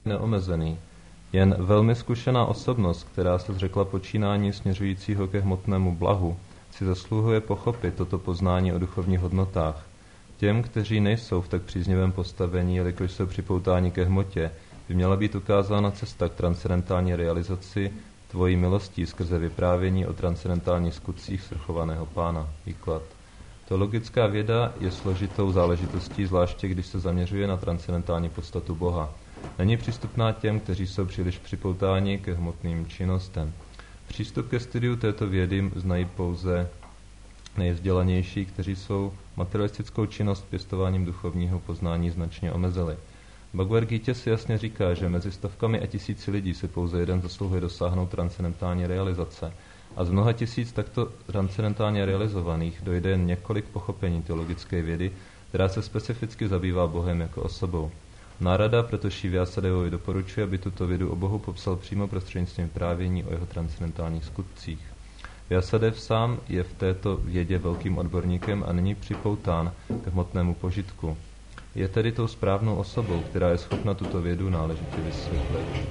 neomezený. Jen velmi zkušená osobnost, která se zřekla počínání směřujícího ke hmotnému blahu, si zasluhuje pochopit toto poznání o duchovních hodnotách. Těm, kteří nejsou v tak příznivém postavení, jelikož jsou připoutáni ke hmotě, by měla být ukázána cesta k transcendentální realizaci tvojí milostí skrze vyprávění o transcendentálních skutcích svrchovaného Pána. Výklad. Teologická věda je složitou záležitostí, zvláště když se zaměřuje na transcendentální podstatu Boha. Není přístupná těm, kteří jsou příliš připoutáni ke hmotným činnostem. Přístup ke studiu této vědy znají pouze nejvzdělanější, kteří jsou materialistickou činnost pěstováním duchovního poznání značně omezili. Bhagavad Gita si jasně říká, že mezi stovkami a tisíci lidí se pouze jeden zasluhuje dosáhnout transcendentální realizace. A z mnoha tisíc takto transcendentálně realizovaných dojde jen několik pochopení teologické vědy, která se specificky zabývá Bohem jako osobou. Nárada proto Vyásadevovi doporučuje, aby tuto vědu o Bohu popsal přímo prostřednictvím právění o jeho transcendentálních skutcích. Vyásadev sám je v této vědě velkým odborníkem a není připoután k hmotnému požitku. Je tedy tou správnou osobou, která je schopna tuto vědu náležitě vysvětlit.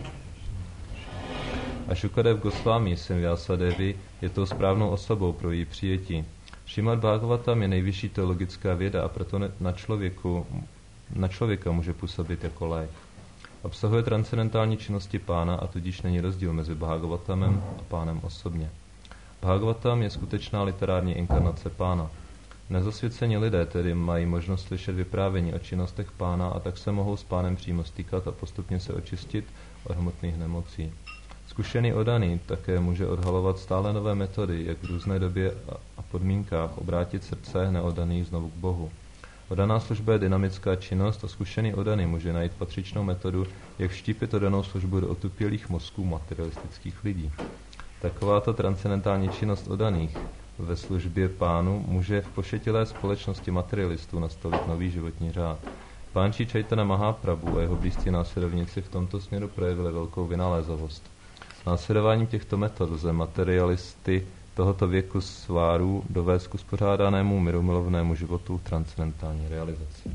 A Šukadev Gosvámi, syn Vyásadevy, je tou správnou osobou pro její přijetí. Šrimad Bhagavatam je nejvyšší teologická věda a proto na člověka může působit jako lék. Obsahuje transcendentální činnosti Pána a tudíž není rozdíl mezi Bhagavatamem a Pánem osobně. Bhagavatam je skutečná literární inkarnace Pána. Nezasvěcení lidé tedy mají možnost slyšet vyprávění o činnostech Pána a tak se mohou s Pánem přímo stýkat a postupně se očistit od hmotných nemocí. Zkušený odaný také může odhalovat stále nové metody, jak v různé době a podmínkách obrátit srdce neodaných znovu k Bohu. Odaná služba je dynamická činnost a zkušený odaný může najít patřičnou metodu, jak vštípit odanou službu do otupělých mozků materialistických lidí. Takováto transcendentální činnost odaných ve službě Pánu může v pošetilé společnosti materialistů nastavit nový životní řád. Pán Čí Čaitana Mahaprabhu a jeho blízcí následovníci v tomto směru projevili velkou vynalézavost. Následováním těchto metod lze materialisty tohoto věku svárů dovést k uspořádanému mirumilovnému životu transcendentální realizaci.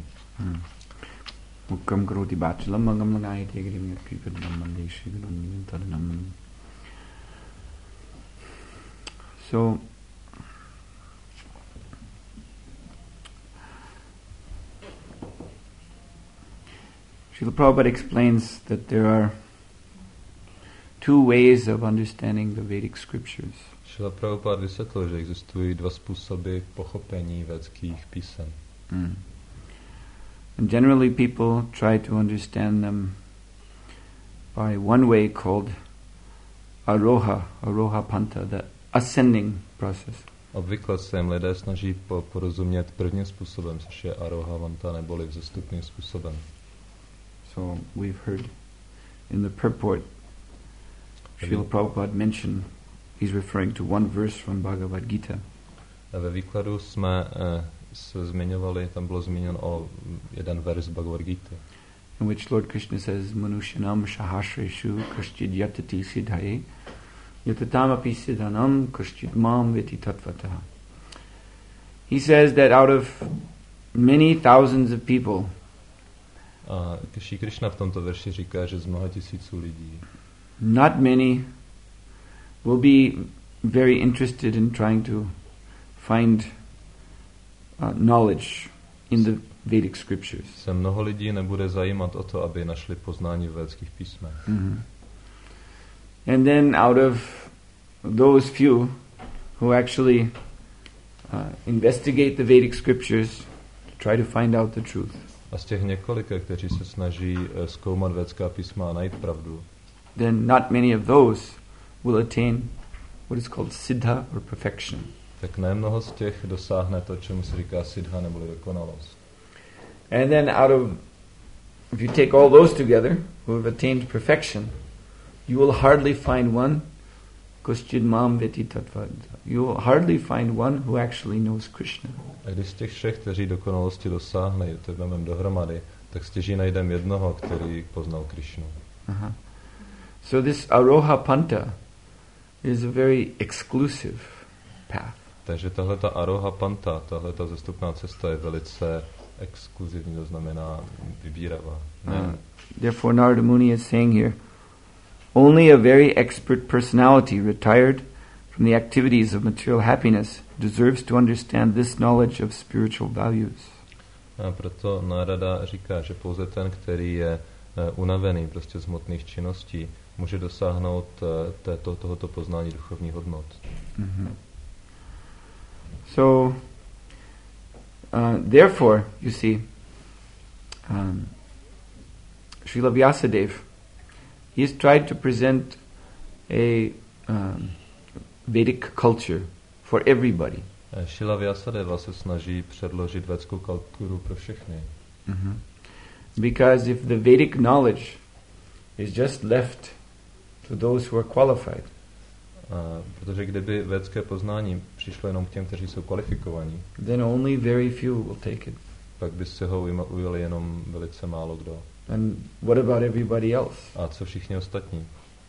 So, Srila Prabhupada explains that there are two ways of understanding the Vedic scriptures. Srila Prabhupada vysvětlil, že existují dva způsoby pochopení védských písem. And generally people try to understand them by one way called Aroha Panta, the ascending process. Obvykle se jim lidé snaží porozumět prvním způsobem, což je Aroha Panta, neboli vzestupným způsobem. So we've heard in the purport, Srila Prabhupada mentioned, he's referring to one verse from Bhagavad Gita. A ve výkladu jsme se zmiňovali, tam bylo zmíněn o jeden verš Bhagavad Gita. In which Lord Krishna says, Manushanam Sahasreshu Kashchid Yatati Siddhaye Yatatamapi Siddhanam Kashchid Mam Veti Tattvataha. He says that out of many thousands of people, a Shri Krishna v tomto verši říká, že z mnoha tisíců lidí not many will be very interested in trying to find knowledge in the Vedic scriptures. Se mnoho lidí nebude zajímat o to, aby našli poznání v védských písmech. Mm-hmm. And then out of those few who actually investigate the Vedic scriptures to try to find out the truth. A z těch několika, kteří se snaží zkoumat védská písma a najít pravdu, then not many of those will attain what is called siddha or perfection. Tak ne mnoho z těch dosáhne to, čemu se říká siddha neboli dokonalost. And then if you take all those together, who have attained perfection, you will hardly find one Kashchid Mam Veti Tattvataha. You will hardly find one who actually knows Krishna. A když z těch všech, kteří dokonalosti dosáhli, to vezmeme dohromady, tak stěží najdeme jednoho, který poznal Krishnu. Uh-huh. So this Aroha Panta is a very exclusive path. Takže tahleta Aroha Panta, tahleta zestupná cesta je velice exkluzivní, to znamená vybíravá. Therefore Narada Muni is saying here, only a very expert personality retired from the activities of material happiness deserves to understand this knowledge of spiritual values. A proto Narada říká, že pouze ten, který je unavený prostě z hmotných činností, může dosáhnout tohoto poznání duchovních hodnot. Mm-hmm. So, therefore, you see, Srila Vyasadeva, he has tried to present a Vedic culture for everybody. Srila Vyasadeva se snaží předložit védskou kulturu pro všechny. Mm-hmm. Because if the Vedic knowledge is just left to those who are qualified, protože kdyby védské poznání přišlo jenom k těm, kteří jsou kvalifikovaní, then only very few will take it. Pak by se ho ujali jenom velice málo kdo. And what about everybody else? A co všichni ostatní?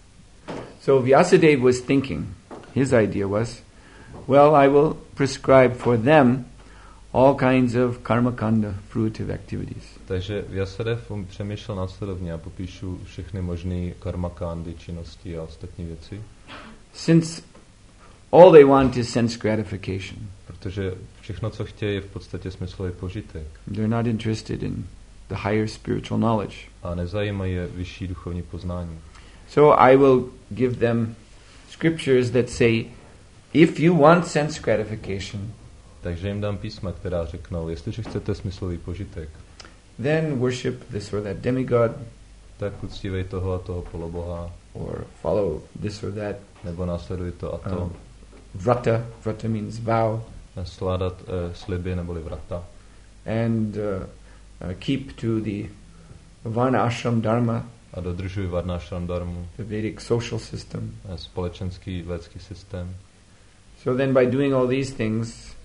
So Vyasadeva was thinking, his idea was, well, I will prescribe for them all kinds of karmakanda, fruitive activities. Takže Vyasadev přemýšlel následovně a popíšu všechny možné karmakandy, činnosti a ostatní věci. Since all they want is sense gratification. Protože všechno, co chtějí, je v podstatě smyslový požitek. They're not interested in the higher spiritual knowledge. A nezajímají je vyšší duchovní poznání. So I will give them scriptures that say, if you want sense gratification, takže jim dám písma, která řeknou, jestliže chcete smyslový požitek, then worship this or that demigod, tak uctívej toho a toho poloboha, or follow this or that, nebo následuj to a to. Vrata means vow. Skládat sliby neboli vrata. And keep to the varna ashram dharma. A dodržuj varna ashram dharmu. The Vedic social system. Společenský védský systém. So then by doing all these things,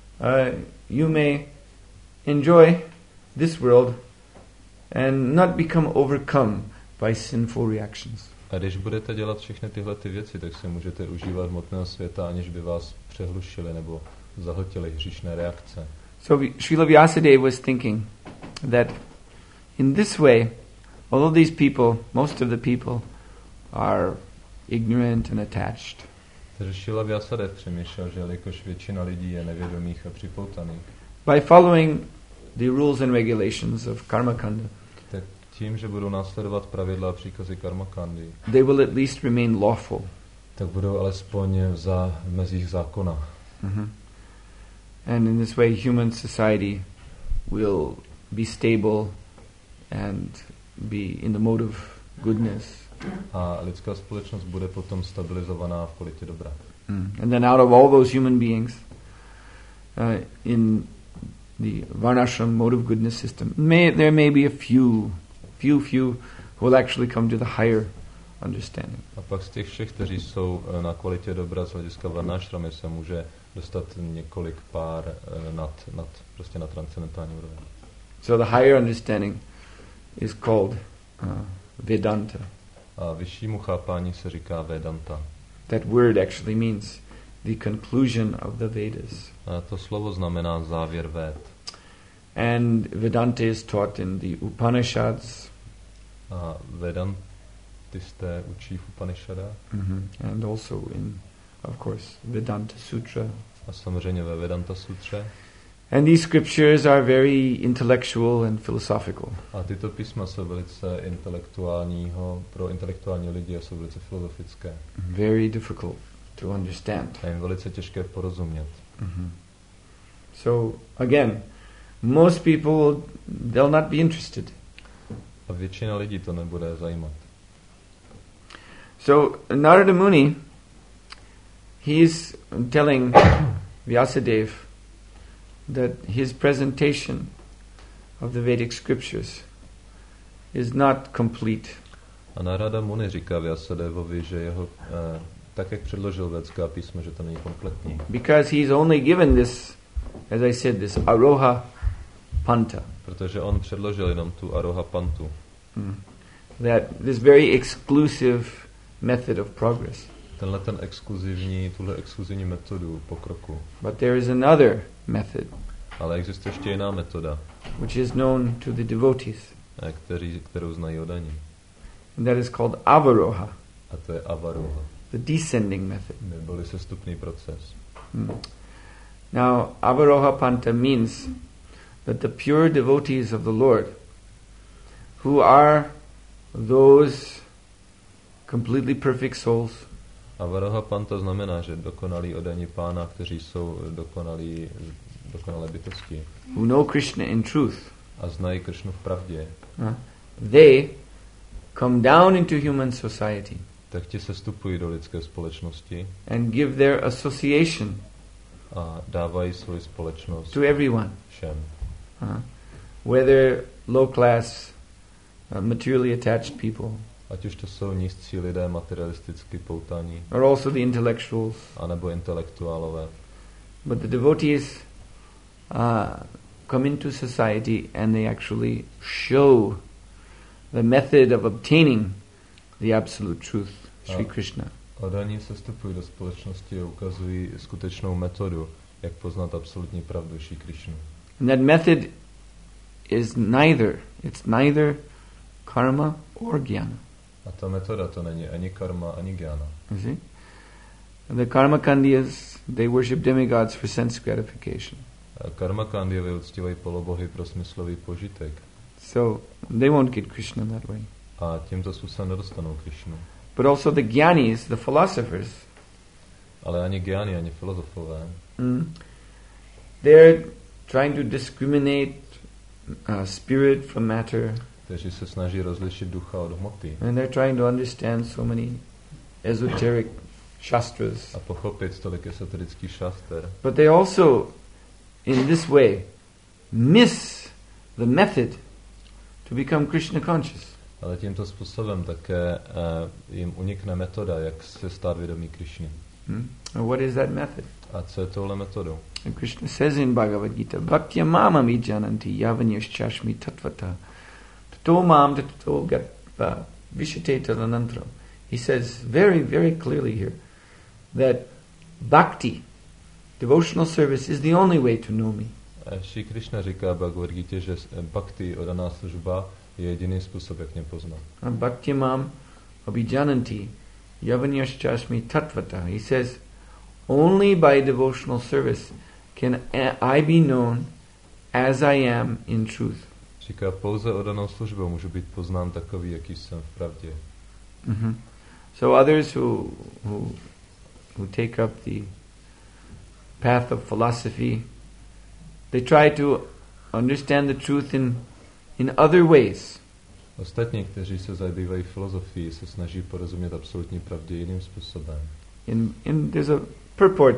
you may enjoy this world and not become overcome by sinful reactions. A když budete dělat všechny tyhle ty věci, tak si můžete užívat hmotného světa, aniž by vás přehlušili nebo zahltily hříšné reakce. So Srila Vyasadeva was thinking that in this way, although these people, most of the people, are ignorant and attached, takže Srila Vyasadeva přemýšlel, že jelikož většina lidí je nevědomých a připoutaných, by following the rules and regulations of karma kanda, tak tím, že budou následovat pravidla a příkazy karmakandy, they will at least remain lawful. Tak budou alespoň v mezích zákona. Mm-hmm. And in this way human society will be stable and be in the mode of goodness. A lidská společnost bude potom stabilizovaná v kvalitě dobra. And then out of all those human beings in the varnashram mode of goodness system, there may be a few who will actually come to the higher understanding. A pak z těch všech, kteří jsou na kvalitě dobra z hlediska varnashramy, se může dostat několik pár na transcendentální úroveň. So the higher understanding is called Vedanta. A vyššímu chápání se říká Vedanta. That word actually means the conclusion of the Vedas. A to slovo znamená závěr Véd. And Vedanta is taught in the Upanishads. A Vedantisté učí v Upanishadách. Mm-hmm. And also in, of course, Vedanta Sutra. A samozřejmě ve Vedanta Sutře. And these scriptures are very intellectual and philosophical. A tyto písma jsou velice pro intelektuální lidi a jsou velice filozofické. Very difficult to understand. A jim velice těžké porozumět. Mm-hmm. So again, most people, they'll not be interested. A většina lidí to nebude zajímat. So Narada Muni, he's telling Vyasadeva that his presentation of the Vedic scriptures is not complete. A Narada Muni říká Vyasadevovi, že jeho tak, jak předložil védská písma, že to není kompletní. Because he's only given this, as I said, this Aroha Panta. Protože on předložil jenom tu Aroha Pantu. That this very exclusive method of progress. Tuhle exkluzivní metodu pokroku. But there is another method. Ale existuje ještě jiná metoda. which is known to the devotees. Kterou znají odaní. And that is called avaroha. A to je avaroha. The descending method. Neboli sestupný proces. Now, avaroha panta means that the pure devotees of the Lord, who are those completely perfect souls, Avaroha panta znamená, že dokonalí odaní Pána, kteří jsou dokonalé bytosti, who know Krishna in truth, a znají Krishnu v pravdě, they come down into human society tak ti sestupují do lidské společnosti and give their association a dávají svoji společnost to everyone, všem. Whether low class, materially attached people, Ať už to jsou nízcí lidé materialisticky poutaní, or also the intellectuals, anebo intelektuálové. but the devotees come into society and they actually show the method of obtaining the absolute truth, Sri Krishna. Odaní sestupují do společnosti a ukazují skutečnou metodu, jak poznat absolutní pravdu Sri Krishnu. And that method is neither karma or jnana. A ta metoda to není ani karma, ani jnana. You see? The karma kandiyas, they worship demigods for sense gratification. Karma kandiyové uctívají polobohy pro smyslový požitek. So they won't get Krishna that way. A tímto způsobem nedostanou Krishnu. But also the jnanis, the philosophers, Ale ani gyáni, ani filozofové. They're trying to discriminate spirit from matter. Kteří se snaží rozlišit ducha od hmoty. And they're trying to understand so many esoteric shastras. A pochopit tolik esoterických šaster. But they also, in this way, miss the method to become Krishna conscious. Ale tímto způsobem také jim unikne metoda, jak se stát vědomí Krishny. And what is that method? A co je touhle metodou? And Krishna says in Bhagavad Gita, Bhaktya mamam vijananti yavanyashchashmi tatvata tato mam tato gatva vishateta lanantram. He says very, very clearly here that bhakti, devotional service, is the only way to know me. Shri Krishna říká Bhagavad Gita, že bhakti, odaná služba, je jediný způsob, jak mě poznat. Bhakti mam abhijananti yavanyashchashmi tatvata. He says, only by devotional service can I be known as I am in truth. Říká, pouze odanou službou můžu být poznán takový, jaký jsem v pravdě. So others who take up the path of philosophy, they try to understand the truth in other ways. Ostatní, kteří se zabývají filozofií, se snaží porozumět absolutní pravdě jiným způsobem. There's a purport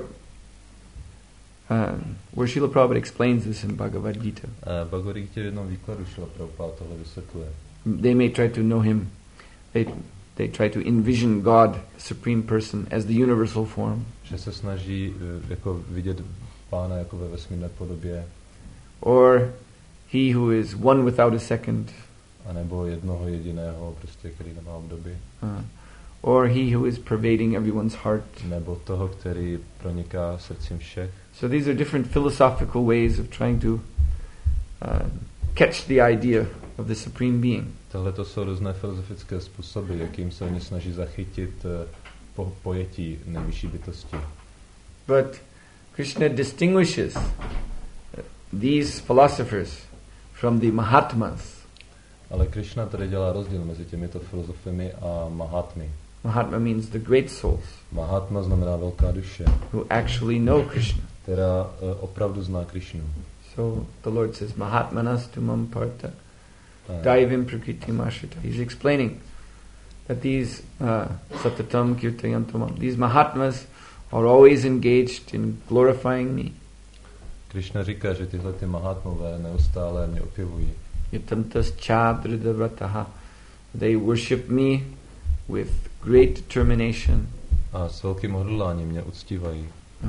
where Srila Prabhupada explains this in Bhagavad Gita. Bhagavad Gita v jednom výkladu Srila Prabhupada tohle vysvětluje. They may try to know him. They try to envision God, the Supreme Person, as the universal form. Že se snaží jako vidět Pána jako ve vesmírné podobě. Or he who is one without a second. A nebo jednoho jediného, prostě, který nemá obdoby. Or he who is pervading everyone's heart. Nebo toho, který proniká srdcím všech. So these are different philosophical ways of trying to catch the idea of the Supreme Being. Tohle to jsou různé filozofické způsoby, jakým se oni snaží zachytit pojetí nejvyšší bytosti. But Krishna distinguishes these philosophers from the Mahatmas. Ale Krishna tady dělá rozdíl mezi těmito filozofemi a Mahatmy. Mahatma means the great souls. Mahatma znamená velká duše. Who actually know Krishna. Která opravdu zná Krishnu. So the Lord says, Mahatmanas tumam parta daivim prakritim ashrita. He's explaining that these satatam kirtayantamam, these Mahatmas are always engaged in glorifying me. Krishna říká, že tyhle ty Mahatmové neustále mě opěvují. Yatantas chadridavrataha. They worship me with great determination. A s velkým odhodláním mě uctívají.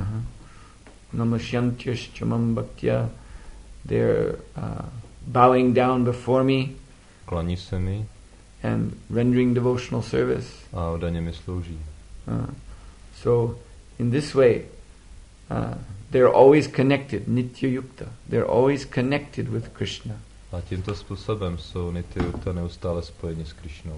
Namasyantyashchamam bhaktya. They're bowing down before me. Klaní se mi. And rendering devotional service. A oddaně mi slouží. So in this way, they're always connected, nitya yukta. They're always connected with Krishna. A tímto způsobem jsou nitya yukta neustále spojeni s Krišnou.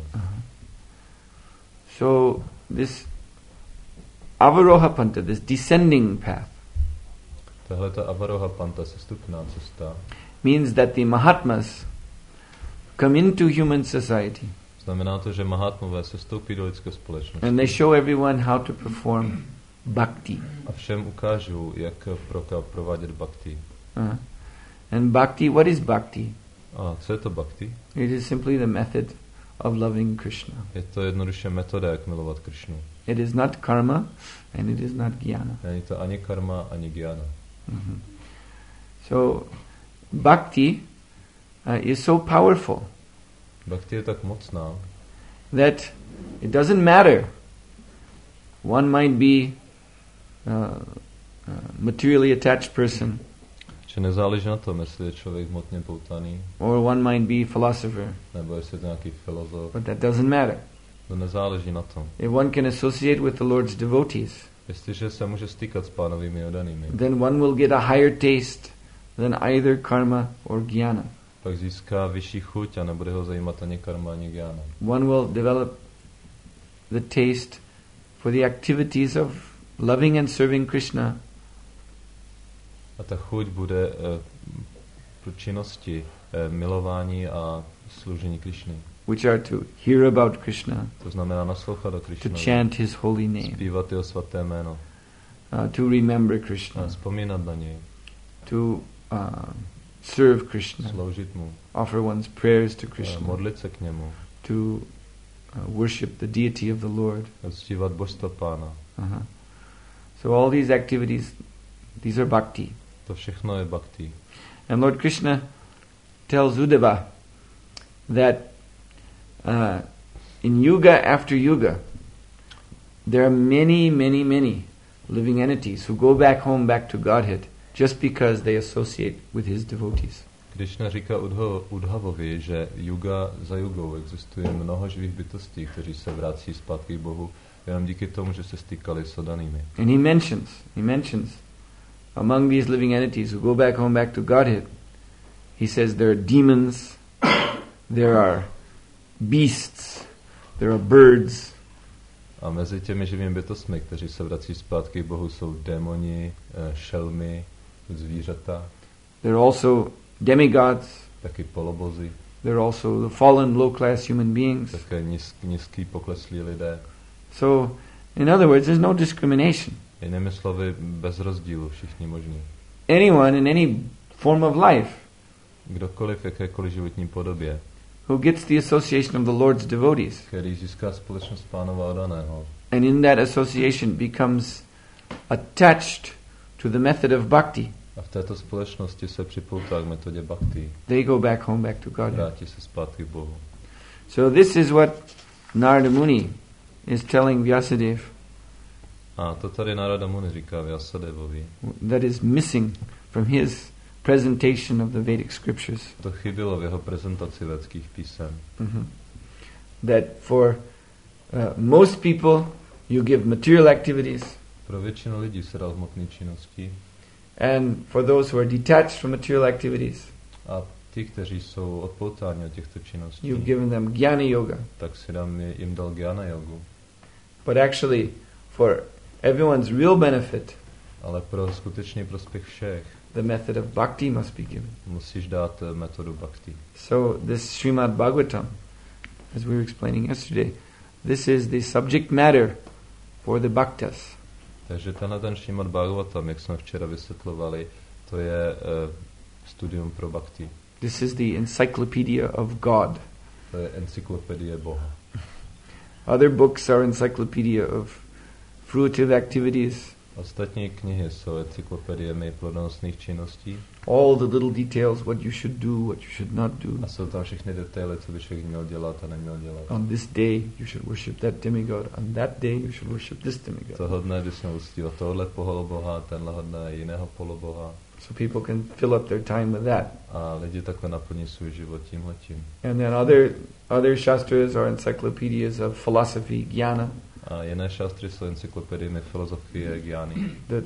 So this avaroha panta, this descending path, Tahleta avaroha panta, sestupná cesta, means that the Mahatmas come into human society znamená to, že Mahatmové sestoupí do lidské společnosti. and they show everyone how to perform bhakti. A všem ukážou, jak provádět bhakti. And bhakti, what is bhakti? A co je to bhakti? It is simply the method of loving Krishna. Je to jednoduše metoda, jak milovat Krišnu. It is not karma and it is not jnana. Není to ani karma, ani jnana. So bhakti is so powerful Bhakti je tak mocná, that it doesn't matter. One might be a materially attached person, že nezáleží na tom, jestli je člověk hmotně poutaný, or one might be a philosopher, nebo jestli je to nějaký filozof. but that doesn't matter. To nezáleží na tom. If one can associate with the Lord's devotees, Jestliže se může stýkat s pánovými odanými, then one will get a higher taste than either karma or jnana. pak získá vyšší chuť a nebude ho zajímat ani karma, ani jnana. One will develop the taste for the activities of loving and serving Krishna, A ta chuť bude pro činnosti milování a služení Krišny. which are to hear about Krishna, To znamená naslouchat do to Krišny, chant His holy name, zpívat jeho svaté jméno, to remember a Krishna, vzpomínat na něj, to serve Krishna, sloužit mu, offer one's prayers to Krishna, modlit se k němu, to worship the deity of the Lord. uctívat božstva pána. So all these activities, these are bhakti. To všechno je bhakti. And Lord Krishna tells Uddhava that in yuga after yuga, there are many, many, many living entities who go back home, back to Godhead, just because they associate with his devotees. Krishna říká Udhavovi, že yuga za yugou existuje mnoho živých bytostí, kteří se vrací zpátky k Bohu, jenom díky tomu, že se stýkali s odanými. And he mentions among these living entities who go back home, back to Godhead, he says there are demons, there are beasts, there are birds. A mezi těmi živými bytostmi, kteří se vrací zpátky k Bohu, jsou démoni, šelmy, zvířata, There are also demigods, taky polobozy, there are also the fallen low-class human beings. také nízký pokleslí lidé. So, in other words, there's no discrimination. Jinými slovy, bez rozdílu, všichni možní. Anyone in any form of life Kdokoliv v jakékoliv životní podobě, who gets the association of the Lord's devotees, který získá společnost Pánova odaného, and in that association becomes attached to the method of bhakti, a v této společnosti se připoutá k metodě bhakti, they go back home, back to Godhead. vrátí se zpátky k Bohu. So this is what Narada Muni is telling Vyasadeva, A to tady Narada Muni říká Vyasadevovi. that is missing from his presentation of the Vedic scriptures. To chybilo v jeho prezentaci védských písem. That for most people you give material activities, Pro většinu lidí se dal hmotné činnosti and for those who are detached from material activities, a ti, kteří jsou odpoutáni od těchto činností, you've given them jnana yoga. tak si jim dal jnana jogu. But actually, for everyone's real benefit, Ale pro skutečný prospěch všech the method of bhakti must be given. musíš dát metodu bhakti. So this Srimad Bhagavatam, as we were explaining yesterday, this is the subject matter for the bhaktas. Takže ten Srimad Bhagavatam, jak jsme včera vysvětlovali, to je studium pro bhakti. This is the encyclopedia of God. To je encyklopedie Boha. Other books are encyclopedia of fruitive activities, Ostatní knihy jsou encyklopediemi plodonosných činností all the little details, what you should do, what you should not do. a jsou tam všechny detaily, co by člověk měl dělat a neměl dělat. On this day you should worship that demigod. On that day you should worship this demigod. Toho dne, kdy jsme uctívat tohle poloboha, tenhle dne jiného poloboha. So people can fill up their time with that. A lidi takhle naplní svůj život tímhletím. And then other shastras are encyclopedias of philosophy, jnana, A jiné šastry jsou encyklopediemi filozofie, gyány. that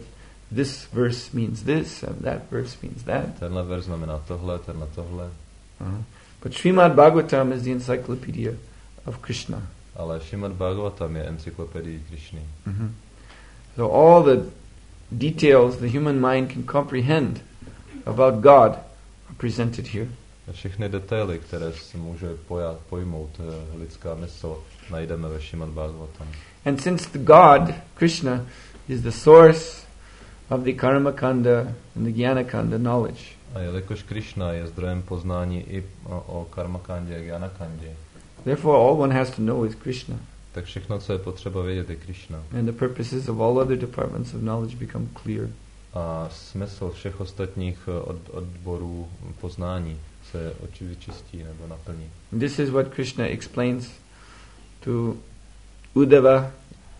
this verse means this and that verse means that. Tenhle verš znamená tohle, tenhle tohle. But Srimad Bhagavatam is the encyclopedia of Krishna. Ale Srimad Bhagavatam je encyklopedií Krishny. So all the details the human mind can comprehend about God are presented here. Všechny detaily, které se může pojmout lidská mysl, najdeme ve Srimad Bhagavatam. And since the God, Krishna, is the source of the karma kanda and the jnana kanda knowledge, A jelikož Krishna je zdrojem poznání i o karmakandě a jnanakandě, therefore all one has to know is Krishna. tak všechno, co je potřeba vědět, je Krishna. And the purposes of all other departments of knowledge become clear. A smysl všech ostatních odborů poznání se vyčistí nebo naplní. This is what Krishna explains to Uddhava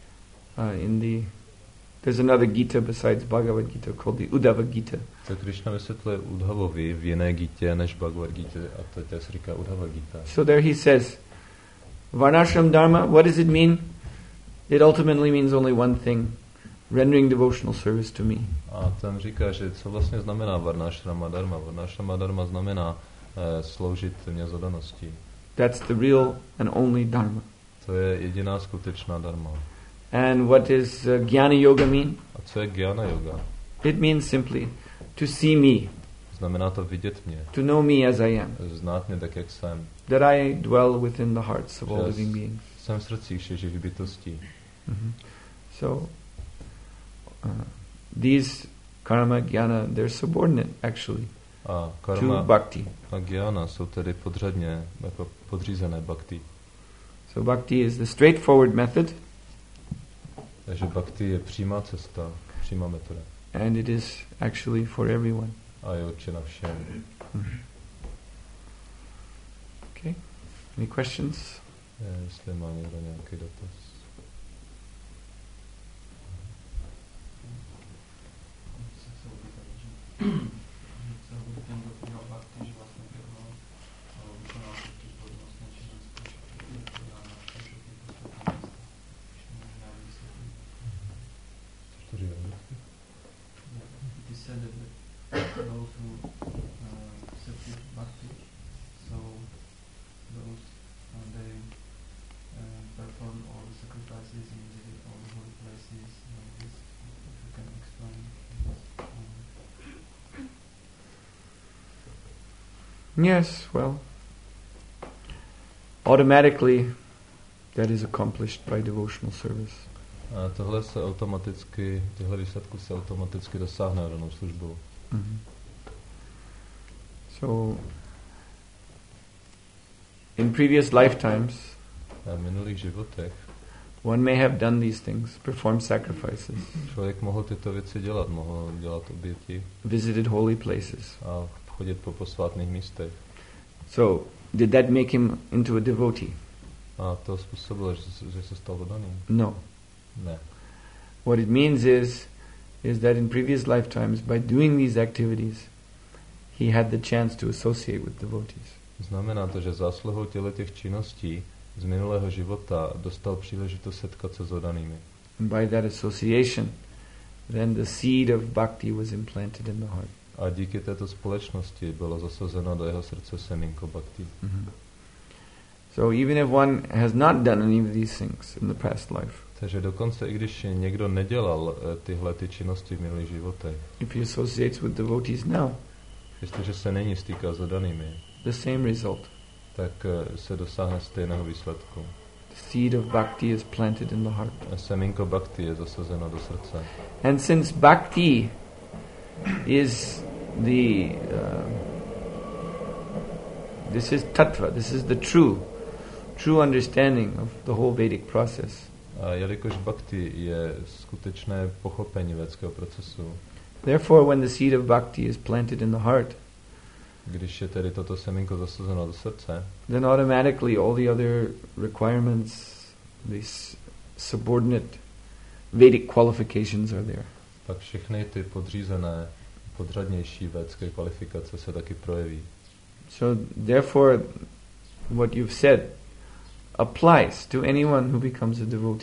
there's another Gita besides Bhagavad Gita called the Uddhava Gita. To Krishna vysvětluje Uddhavovi v jiné Gitě než Bhagavad Gita, a to se říká Uddhava Gita. So there he says, Varnashram Dharma, what does it mean? It ultimately means only one thing, rendering devotional service to me. A tam říká, že co vlastně znamená Varnashrama Dharma. Varnashrama Dharma znamená sloužit mě z oddanosti. That's the real and only Dharma. To je jediná skutečná dharma. And what does Jnana Yoga mean? A co je Jnana Yoga? It means simply to see me, Znamená to vidět mě, to know me as I am, znát mě tak, jak jsem. that I dwell within the hearts of all living beings. Jsem v srdcích všech živých bytostí. So these karma, jnana, they're subordinate actually A to karma bhakti. a jnana jsou tedy podřadně, jako podřízené bhakti. So bhakti is the straightforward method, Takže bhakti je přímá cesta, přímá metoda. and it is actually for everyone. A je určena všem. Okay. Any questions? Jestli má někdo nějaký dotaz. Yes, well, automatically that is accomplished by devotional service. A tyhle výsledky se automaticky dosáhne danou službou. So, in previous lifetimes, A v minulých životech one may have done these things, performed sacrifices, člověk mohl tyto věci dělat, mohl dělat oběti visited holy places. a chodit po posvátných místech. So, did that make him into a devotee? A to způsobilo, že se stal oddaným? No. Ne. What it means is that in previous lifetimes, by doing these activities, he had the chance to associate with devotees. Znamená to, že zásluhou těch činností z minulého života dostal příležitost setkat se s oddanými. And by that association, then the seed of bhakti was implanted in the heart. A díky této společnosti bylo zasazeno do jeho srdce semínko bhakti. So even if one has not done any of these things in the past life, Takže dokonce, i když někdo nedělal tyhle činnosti v minulých životech, if he associates with devotees now, jestliže se není stýká s oddanými, the same result. tak se dosáhne stejného výsledku. The seed of bhakti is planted in the heart. A semínko bhakti je zasazeno do srdce. And since bhakti is this is tattva, this is the true understanding of the whole Vedic process. A jelikož bhakti je skutečné pochopení védského procesu, therefore when the seed of bhakti is planted in the heart, když je tedy toto semínko zasazeno do srdce, then automatically all the other requirements, these subordinate Vedic qualifications are there. pak všechny ty podřadnější védské kvalifikace se taky projeví. So therefore what you've said applies to anyone who becomes a devotee.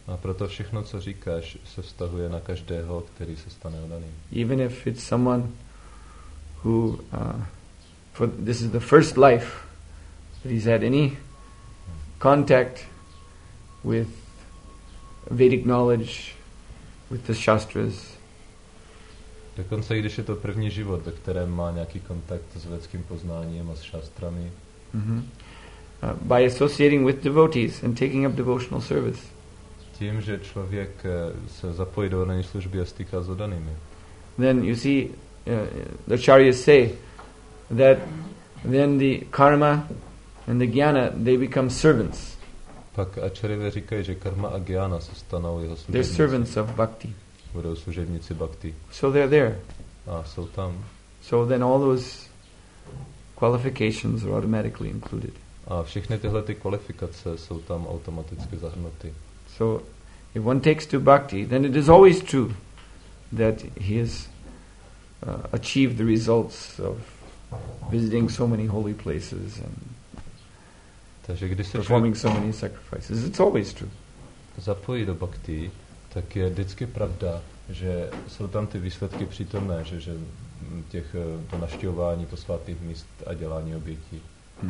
A proto všechno, co říkáš, se vztahuje na každého, který se stane oddaným. Even if it's someone who, this is the first life that he's had any contact with Vedic knowledge, with the Shastras. Dokonce i když je to první život, ve kterém má nějaký kontakt s védským poznáním a s šastrami. By associating with devotees and taking up devotional service. Tím, že člověk se zapojí do oddané služby a stýká s oddanými. Then you see, the acharyas say that then the karma and the jnana, they become servants. Pak acharyové říkají, že karma a jnana se stanou jeho služebníci. They're servants of bhakti. Budou služebníci bhakti. So they're there. A jsou tam. So then all those qualifications are automatically included. A všechny tyhle ty kvalifikace jsou tam automaticky zahrnuty. So if one takes to bhakti, then it is always true that he has achieved the results of visiting so many holy places and takže když se performing so many sacrifices. It's always true. Zapojí do bhakti, tak je vždycky pravda, že jsou tam ty výsledky přítomné, že to navštěvování posvátných míst a dělání obětí.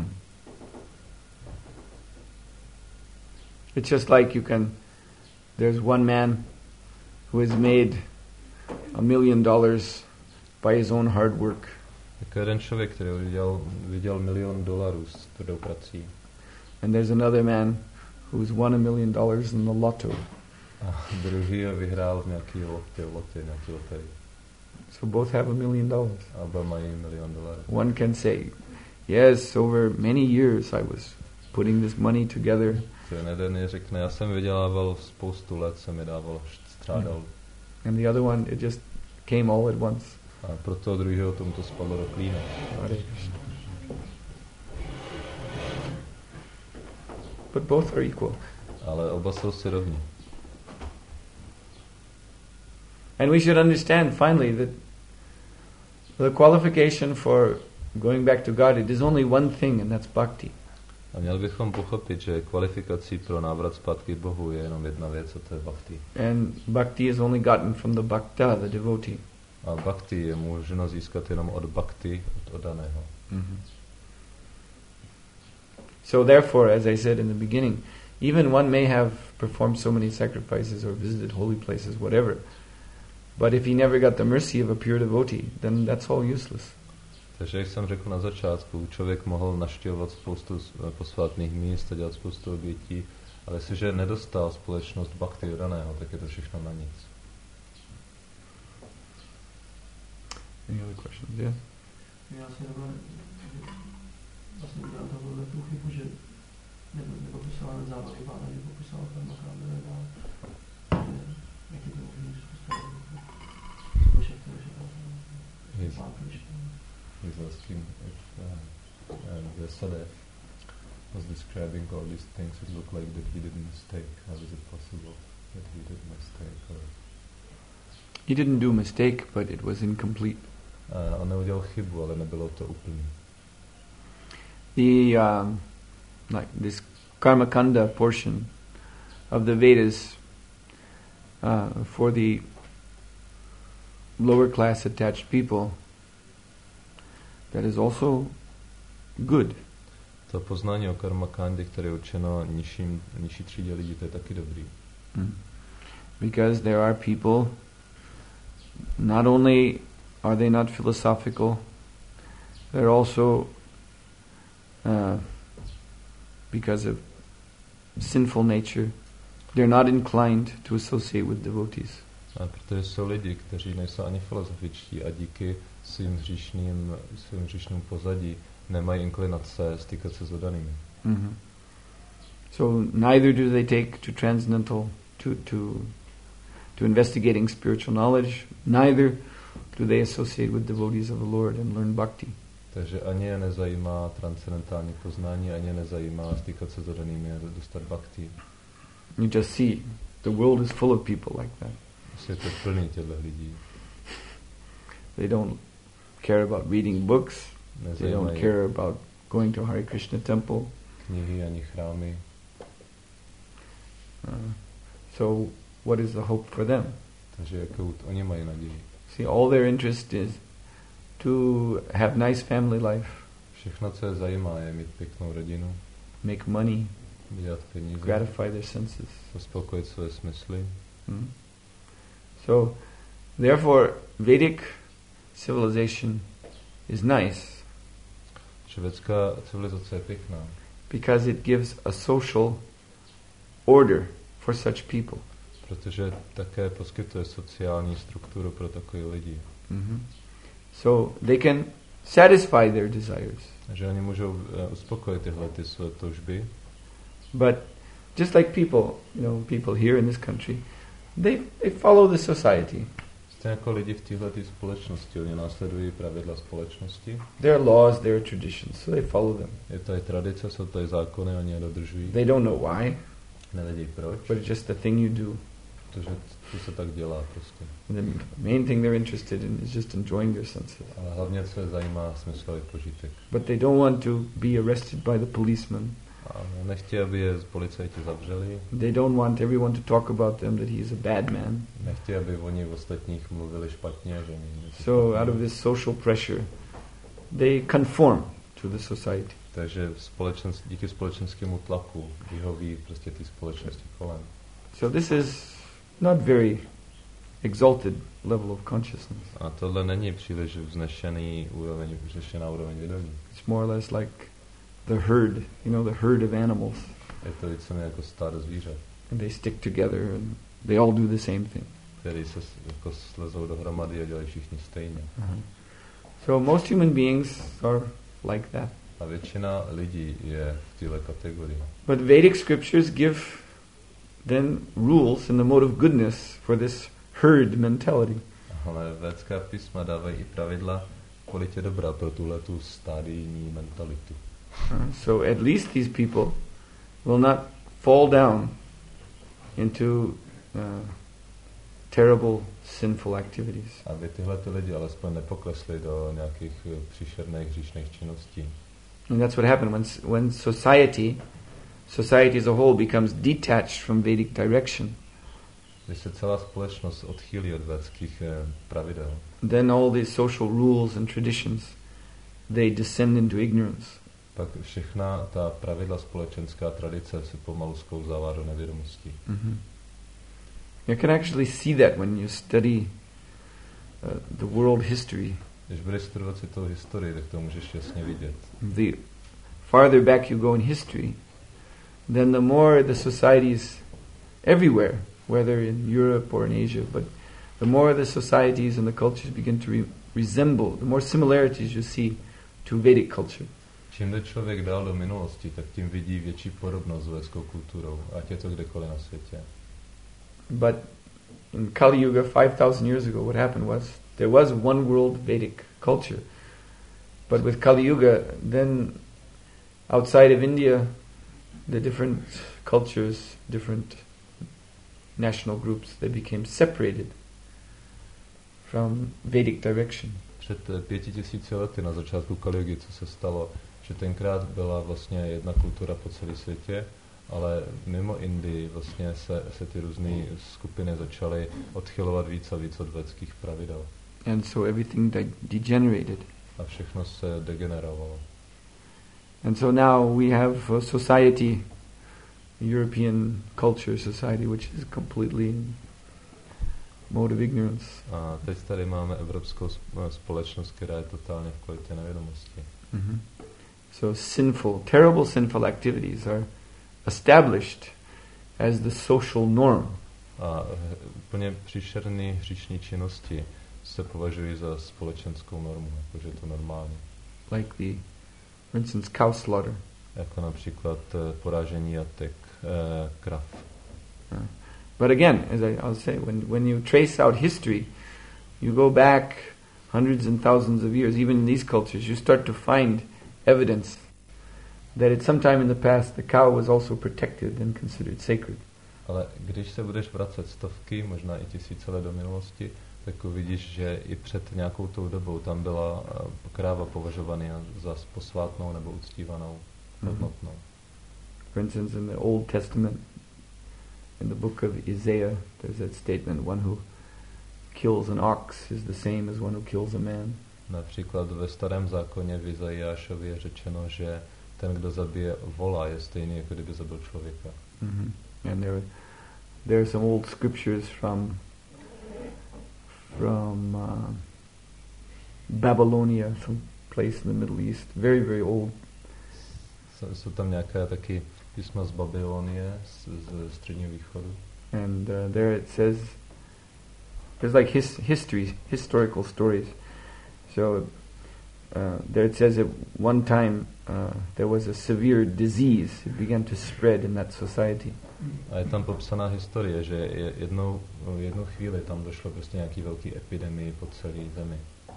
It's just like there's one man who has made $1 million by his own hard work. Jako jeden člověk, který vydělal $1 milion s tvrdou prací. And there's another man who's won $1 million in the lotto. A druhý vyhrál v nějaký loterii. So both have $1 million. A oba mají $1 milion. One can say, yes, over many years I was putting this money together. Jeden řekne, já jsem vydělával spoustu let, jsem je dával, strádal. And the other one, it just came all at once. A proto druhého tomu to spadlo do klína. But both are equal. Ale oba jsou si rovní. And we should understand finally that the qualification for going back to God, it is only one thing, and that's bhakti. A měli bychom pochopit, že kvalifikací pro návrat zpátky k Bohu je jenom jedna věc, a to je bhakti. And bhakti is only gotten from the bhakta, the devotee. A bhakti je možno získat jenom od bhakti, od oddaného. So therefore, as I said in the beginning, even one may have performed so many sacrifices or visited holy places, whatever, but if he never got the mercy of a pure devotee, then that's all useless. Takže jak jsem řekl na začátku, člověk mohl navštěvovat spoustu posvátných míst a dělat spoustu obětí, ale jestliže nedostal společnost bhakti oddaného, tak je to všechno na nic. Any other questions? Yes? Já si vlastně udělal tohle tu chybu, že nepopisoval závody vána, že popisoval karmakanda a jak je to možný, že He's asking if Vyasadeva was describing all these things, it looked like that he did a mistake. How is it possible that he did a mistake? Or he didn't do a mistake, but it was incomplete. On neudělal chybu, ale nebylo to úplný. The like this Karmakanda portion of the Vedas for the lower class attached people, that is also good. To poznání o karmakandě, které je určeno nižší třídě lidí, to je taky dobrý. Because there are people, not only are they not philosophical, they're also because of sinful nature, they're not inclined to associate with devotees. A protože jsou lidi, kteří nejsou ani filozofičtí a díky svým hříšným pozadí nemají inklinace stýkat se s oddanými. So neither do they take to transcendental, to investigating spiritual knowledge, neither do they associate with devotees of the Lord and learn bhakti. Takže ani je nezajímá transcendentální poznání, ani je nezajímá stýkat se s oddanými a dostat bhakti. You just see, the world is full of people like that. Svět je plný těchto lidí. They don't care about reading books. They don't care about going to Hare Krishna temple. Knihy ani chrámy. So what is the hope for them? Takže jakou oni mají naději? See, all their interest is to have nice family life, Všechno, co je zajímá, je mít pěknou rodinu, make money, vydělat peníze, gratify their senses. uspokojit své smysly. So, therefore, Vedic civilization is nice Švédská civilizace je pěkná, because it gives a social order for such people. protože také poskytuje sociální strukturu pro takové lidi. So they can satisfy their desires. Že oni můžou uspokojit tyhle ty své toužby. But just like people here in this country, they follow the society. Stejně jako lidi v této společnosti, oni následují pravidla společnosti. There are laws, there are traditions, so they follow them. Je to i tradice, jsou to i zákony, oni je dodržují. They don't know why, Nevědí proč, but it's just the thing you do. protože to se tak dělá prostě. And the main thing they're interested in is just enjoying their senses. Ale hlavně, co je zajímá, smyslový požitek. But they don't want to be arrested by the policeman. A nechtějí, aby je policajti zavřeli. They don't want everyone to talk about them that he is a bad man. Nechtějí, aby oni v ostatních mluvili špatně. Že So out of this social pressure, they conform to the society. Takže díky společenskému tlaku vyhoví prostě ty společnosti kolem. So this is not very exalted level of consciousness. A tohle není příliš vznešená úroveň vědomí. It's more or less like the herd, the herd of animals. Je to víceméně jako stádo zvířat. And they stick together and they all do the same thing. Který se jako slezou dohromady a dělají všichni stejně. So most human beings are like that. A většina lidí je v této kategorii. But Vedic scriptures give then rules in the mode of goodness for this herd mentality. Ale védská písma dávají i pravidla v kvalitě dobra pro tuhletu stádijní mentalitu. So at least these people will not fall down into terrible sinful activities. Aby tyhlety lidi alespoň nepoklesli do nějakých příšerných hříšných činností. And that's what happened when society as a whole becomes detached from Vedic direction. Když se celá společnost odchýlí od védských pravidel, then all these social rules and traditions, they descend into ignorance. Pak všechna ta pravidla společenská tradice se pomalu sklouzává do nevědomosti. You can actually see that when you study the world history. Když budeš studovat si tou historii, tak to můžeš jasně vidět. The farther back you go in history, then the more the societies everywhere, whether in Europe or in Asia, but the more the societies and the cultures begin to resemble, the more similarities you see to Vedic culture. Čím jde člověk dál do minulosti, tak tím vidí větší podobnost s védskou kulturou, ať je to kdekoliv na světě. But in Kali Yuga 5,000 years ago, what happened was there was one world Vedic culture. But with Kali Yuga, then outside of India, the different cultures, different national groups, they became separated from Vedic direction. Před 5,000 lety na začátku Kali Yugy, co se stalo, že tenkrát byla vlastně jedna kultura po celém světě, ale mimo Indii vlastně se ty různé skupiny začaly odchylovat víc a víc od védských pravidel. And so everything degenerated. A všechno se degenerovalo. And so now we have a society, European culture society, which is completely mode of ignorance. A teď tady máme evropskou společnost, která je totálně v kvalitě nevědomosti. So terrible sinful activities are established as the social norm. A úplně příšerné hříšní činnosti se považují za společenskou normu, jakože je to normální. Like for instance, cow slaughter. Jako například porážení jatek, krav. But again, as I'll say, when you trace out history, you go back hundreds and thousands of years, even in these cultures, you start to find evidence that at some time in the past the cow was also protected and considered sacred. Ale když se budeš vracet stovky, možná i tisíce let do minulosti, tak uvidíš, že i před nějakou tou dobou tam byla kráva považovaná za posvátnou nebo uctívanou, hodnotnou. For instance, in the Old Testament, in the book of Isaiah, there's that statement, one who kills an ox is the same as one who kills a man. Například ve Starém zákoně v Izajášově je řečeno, že ten, kdo zabije vola, je stejný, jako kdyby zabil člověka. Mm-hmm. And there are some old scriptures from Babylonia, some place in the Middle East, very, very old. Jsou tam nějaké taky písma z Babylonie, z Středního východu. And there it says, there's like historical stories. So there it says that one time there was a severe disease. It began to spread in that society. A je tam popsaná historie, že jednou chvíli tam došlo prostě nějaký velký epidemii po celé zemi.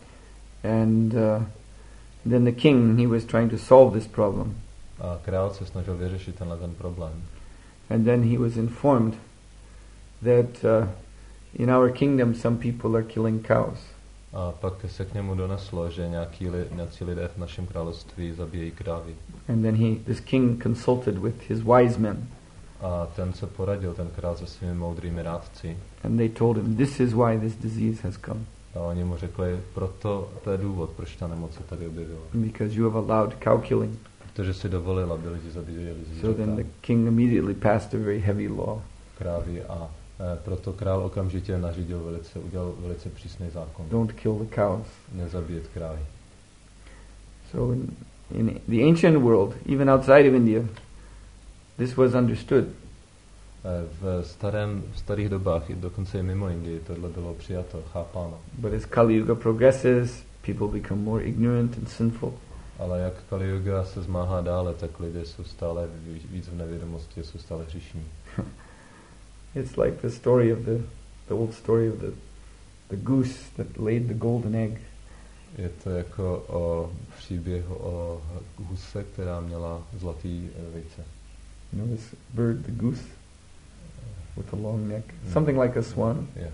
And then the king, he was trying to solve this problem. A král se snažil vyřešit ten problém. And then he was informed that in our kingdom some people are killing cows. A pak se k němu doneslo, že nějací lidé v našem království zabíjejí krávy. And then this king consulted with his wise men. A ten se poradil, ten král, se svými moudrými rádci. And they told him, this is why this disease has come. A oni mu řekli, to je důvod, proč ta nemoc se tady objevila. Because you have allowed cow killing. Protože si dovolil, aby lidi zabíjeli zvířata. So then the king immediately passed a very heavy law. Krávy a proto král okamžitě udělal velice přísný zákon. Don't kill the cows. Nezabíjet krávy. So in the ancient world, even outside of India, this was understood. V starých dobách, i dokonce i mimo Indii, tohle bylo přijato, chápáno. But as Kali Yuga progresses, people become more ignorant and sinful. Ale jak Kali Yuga se zmáhá dále, tak lidé jsou stále víc v nevědomosti, jsou stále hříšní. It's like the story of the old story of the goose that laid the golden egg. Je to jako o příběhu o huse, která měla zlatý vejce. You know this bird, the goose, with a long neck, something like a swan. Yeah.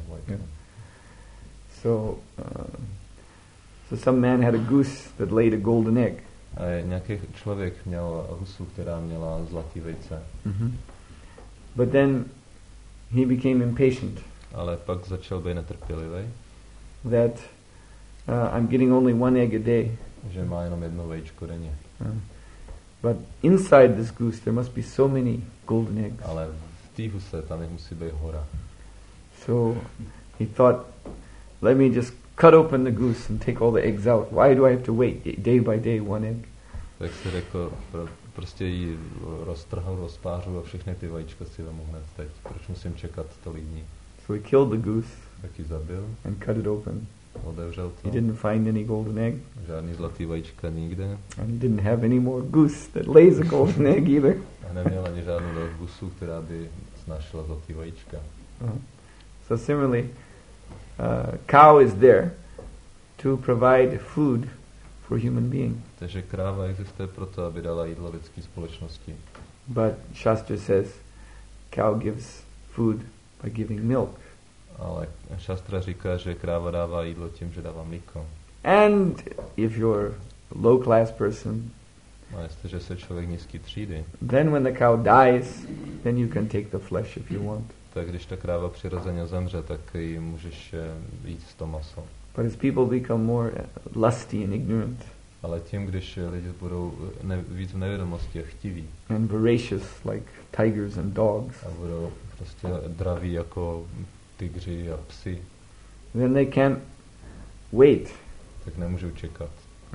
So some man had a goose that laid a golden egg. A nějaký člověk měl husu, která měla zlatý vejce. Mm-hmm. But then he became impatient. Ale pak začal být netrpělivý. That I'm getting only one egg a day. Že má jenom jedno vejčko denně. But inside this goose there must be so many golden eggs. Ale v té huse tam jich musí být hora. So he thought, let me just cut open the goose and take all the eggs out. Why do I have to wait day by day one egg? Tak si řekl, prostě ji roztrhal, rozpářu a všechny ty vajíčka si vemu hned teď. Proč musím čekat tolik dní? So he killed the goose. Tak ji zabil. And cut it open. Otevřel to. He didn't find any golden egg. Žádný zlatý vajíčka nikde. And he didn't have any more goose that lays a golden egg either. A neměl ani žádnou gusu, která by snášela zlatý vajíčka. So similarly, cow is there to provide food for human being. Takže kráva existuje proto, aby dala jídlo lidské společnosti. But Shastra says cow gives food by giving milk. Ale Shastra říká, že kráva dává jídlo tím, že dává mlíko. And if you're a low class person, a jestliže se člověk nízký třídy, then when the cow dies, then you can take the flesh if you want. Tak když ta kráva přirozeně zemře, tak ji můžeš jít to maso. But as people become more lusty and ignorant, ale tím, když lidi budou víc v nevědomosti a chtiví, and voracious like tigers and dogs, a budou prostě draví jako tygři a psi, then they can't wait. Tak nemůžou čekat.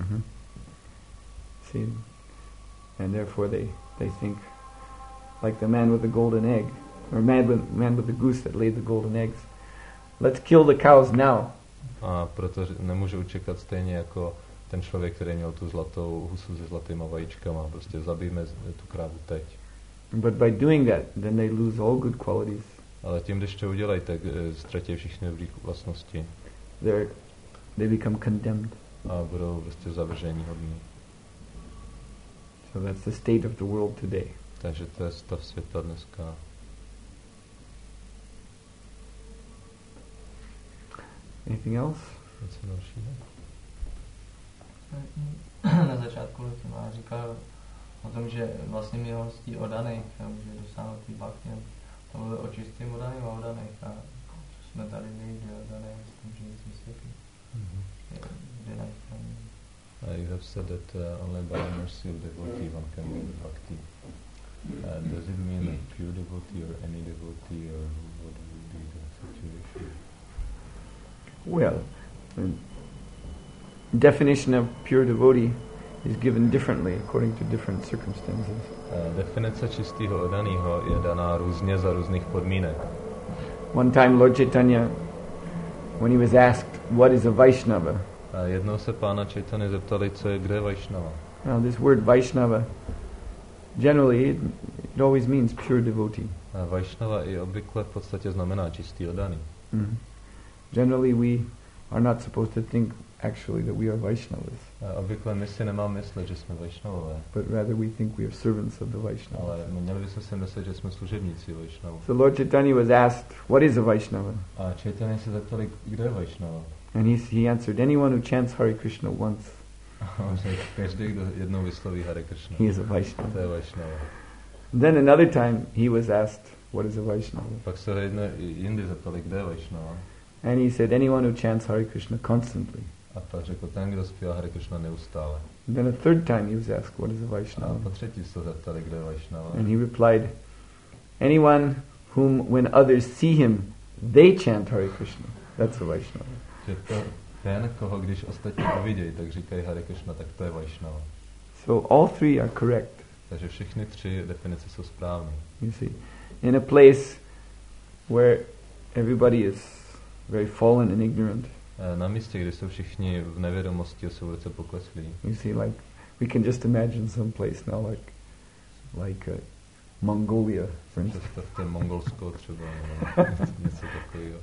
See, and therefore they think like the man with the golden egg, or man with the goose that laid the golden eggs. Let's kill the cows now. A proto nemůžou čekat stejně jako ten člověk, který měl tu zlatou husu se zlatýma vajíčkama. Prostě zabijeme tu krávu teď. But by doing that, then they lose all good qualities. Ale tím, když to udělají, tak ztratí všechny dobré vlastnosti. They become condemned. A budou prostě zavržení hodní. So that's the state of the world today. Takže to je stav světa dneska. Anything else? Něco dalšího? Na začátku Letima říkal o tom, že vlastně milostí odaných může dosáhnout ty bhakti. Ale o čistým odaným a odaných a jsme tady nejde odané, myslím, že nic vysvětlí. Kde najít. You have said that only by the mercy of devotee one can get bhakti. Does it mean a pure devotee or any devotee, or what would be the situation? Well, the definition of pure devotee is given differently according to different circumstances. Definice čistého odaného je daná různě za různých podmínek. One time Lord Chaitanya, when he was asked, what is a Vaishnava? Jednou se pána Chaitanya zeptali, co je, kde je Vaishnava. Now this word Vaishnava, generally it always means pure devotee. Vaishnava i obvykle v podstatě znamená čistý odaný. Mm-hmm. Generally we are not supposed to think actually that we are Vaishnavas. Obvykle my si nemáme myslet, že jsme Vaishnavové. But rather we think we are servants of the Vaishnavas. Ale měli bychom si myslet, že jsme služebníci Vaishnavů. So Lord Chaitanya was asked, what is a Vaishnava? A Chaitanya se zeptali, kde je Vaishnava? And he answered, anyone who chants Hare Krishna once, každý, kdo jednou vysloví Hare Krishna, he is a Vaishnava. To je Vaishnava. Then another time he was asked, what is a Vaishnava? Pak se jindy zeptali, kde je Vaishnava? And he said, anyone who chants Hare Krishna constantly. A pak řekl, ten, kdo zpívá Hare Krishna neustále. And then a third time he was asked, what is a Vaishnava? A po třetí se zeptali, kde je Vaishnava. And he replied, anyone whom when others see him, they chant Hare Krishna. That's a Vaishnava. Že ten, koho když ostatní uvidějí, tak říkají Hare Krishna, tak to je Vaishnava. So all three are correct. Takže všechny tři definice jsou správné. You see, in a place where everybody is very fallen and ignorant. Na místě, kde jsou všichni v nevědomosti a jsou velice pokleslí. You see, like we can just imagine some place now, like Mongolia, for instance. Představte Mongolsko třeba, něco takového.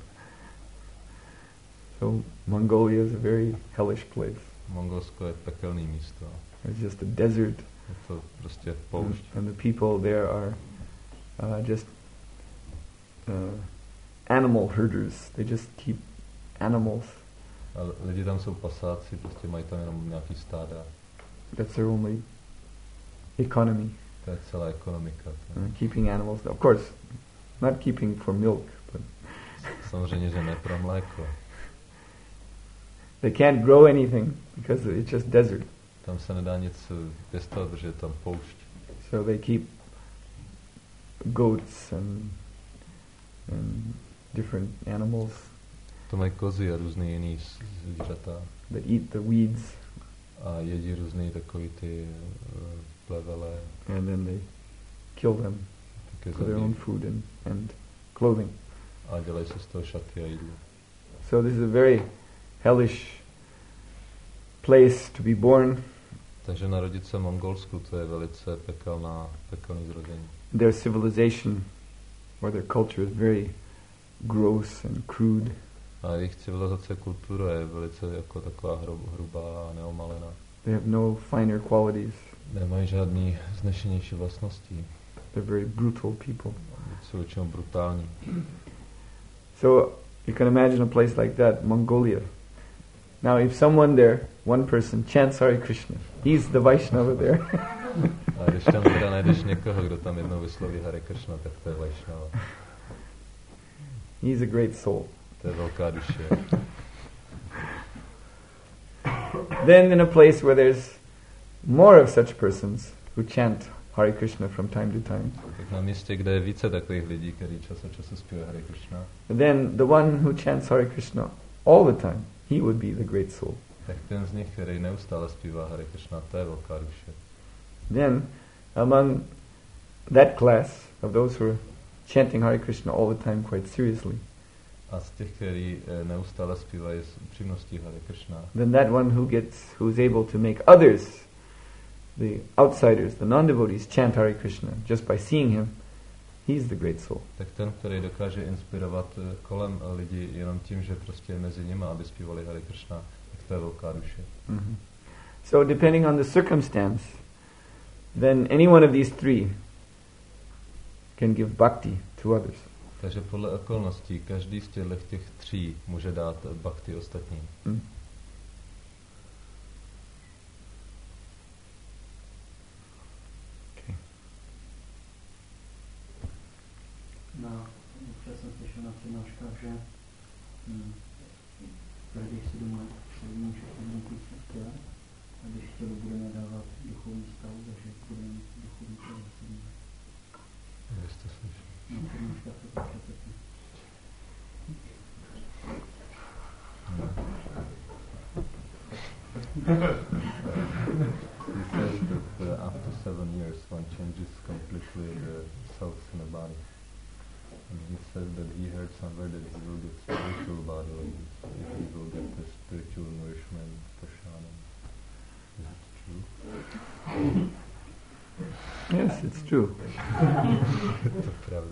So Mongolia is a very hellish place. Mongolsko je pekelné místo. It's just a desert. Je to prostě poušť. And the people there are just animal herders. They just keep animals. A lidi tam jsou pasáci, prostě mají tam jenom nějaký stáda. That's their only economy. To je celá ekonomika. Keeping animals. Of course, not keeping for milk, but samozřejmě, že ne pro mléko. They can't grow anything because it's just desert. Tam se nedá nic pěstovat, protože je tam poušť. So they keep goats and different animals. To mají kozy a různý jiný zvířata. That eat the weeds. A jedí různý takový ty plevele. And then they kill them for their own food and clothing. A dělají se z toho šaty a jídlo. So this is a very hellish place to be born. Takže narodit se v Mongolsku, to je velice pekelný zrození. Their civilization or their culture is very gross and crude. A jejich civilizace, kultura je velice jako taková hrubá a neomalená. They have no finer qualities. Nemají žádný znešenější vlastnosti. They're very brutal people. Jsou většinou brutální. So you can imagine a place like that, Mongolia. Now if someone there, one person, chants Hare Krishna, he's the Vaishnava there. A když tam teda najdeš někoho, kdo tam jednou vysloví Hare Krishna, tak to je Vaishnava. He's a great soul. To je velká duše. Then in a place where there's more of such persons who chant Hare Krishna from time to time. Tak na místě, kde je více takových lidí, kteří čas od času zpívají Hare Krishna. Then the one who chants Hare Krishna all the time, he would be the great soul. Tak ten z nich, který neustále zpívá Hare Krishna, to je velká duše. Then among that class of those who are chanting Hare Krishna all the time quite seriously. A z těch, kteří neustále zpívají s upřímností Hare Krishna. Then that one who's able to make others, the outsiders, the non-devotees, chant Hare Krishna just by seeing him, he's the great soul. Tak ten, který dokáže inspirovat kolem lidi jenom tím, že prostě je mezi nimi, aby zpívali Hare Krishna, tak to je velká duše. Mm-hmm. So depending on the circumstance, then any one of these three can give bhakti to others. Takže podle okolností každý z těch tří může dát bhakti ostatním. Mm. Na občas jsem slyšel na přednáškách, že každý si doma může odmítnout těla a když tělo budeme dávat duchovní stav, takže budeme mít duchovní tělo. Kde jste slyšel? Na přednáškách to tak přece. He says that after 7 years one changes completely the cells in the body. And he said that he heard somewhere that he will get spiritual body, like if he will get the spiritual nourishment, prashadam. Is it true? Yes, it's true. To pravda.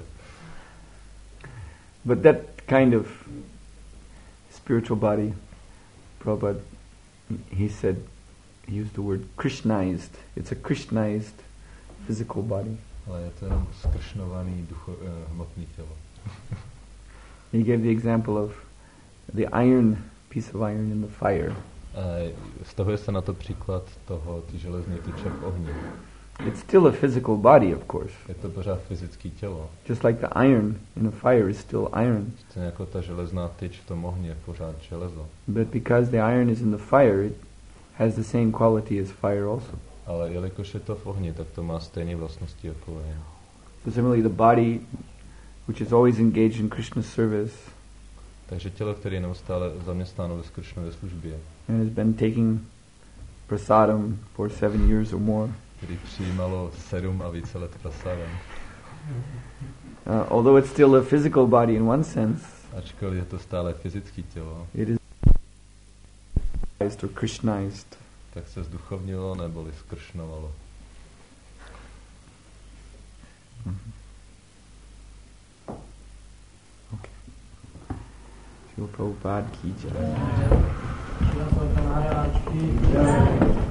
But that kind of spiritual body, Prabhupada, he said, he used the word Krishnized. It's a Krishnized physical body. Ale je to jenom skršnovaný hmotný tělo. He gave the example of the iron, piece of iron in the fire. Stahuje se na to příklad ty železné tyče v ohni. It's still a physical body, of course. Je to pořád fyzické tělo. Just like the iron in a fire is still iron. Stejně jako ta železná tyč v tom ohni je pořád železo. But because the iron is in the fire, it has the same quality as fire also. Ale jelikož je to v ohni, tak to má stejné vlastnosti jako ohně. So similarly, the body, which is always engaged in Krishna's service, takže tělo, které je neustále zaměstnáno ve Kršnově službě, and has been taking prasadam for 7 years or more, který přijímalo 7 a více let prasadam. Although it's still a physical body in one sense, ačkoliv je to stále fyzické tělo, it is or Krishnized. Tak se zduchovnilo neboli skršnovalo. Okay. Shri Prabhupada ki jai.